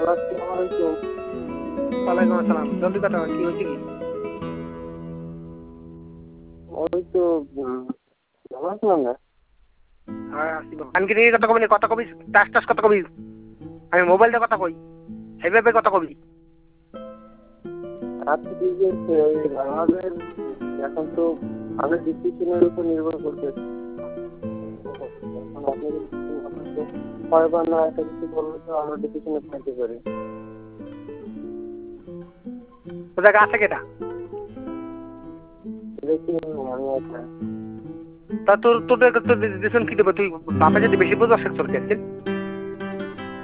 আসসালামু আলাইকুম। ওয়ালাইকুম আসসালাম। জলদি কথা কি হয়েছে কি? ওই তো ভালো আছিলাম না। হ্যাঁ আসিব আনকি নিয়ে কথা কবি টাস টাস কথা কবি। আমি মোবাইলটা কথা কই সেইভাবে কথা কবি। আজকে ঠিক আছে, ওই আমাদের এখন তো আমাদের ডিসিশনের উপর নির্ভর করবে। এখন আপনি যদি আমাকে কয়বার না একটা কিছু বললে তো আমরা ডিসিশনে থাকতে পারি। তোদের আছে কেটা? দেখি আমি একটা তা তোর তোদের ডিসিশন কি দেবে? তুই বাপে যদি বেশি বুঝো সে তোর কেছেন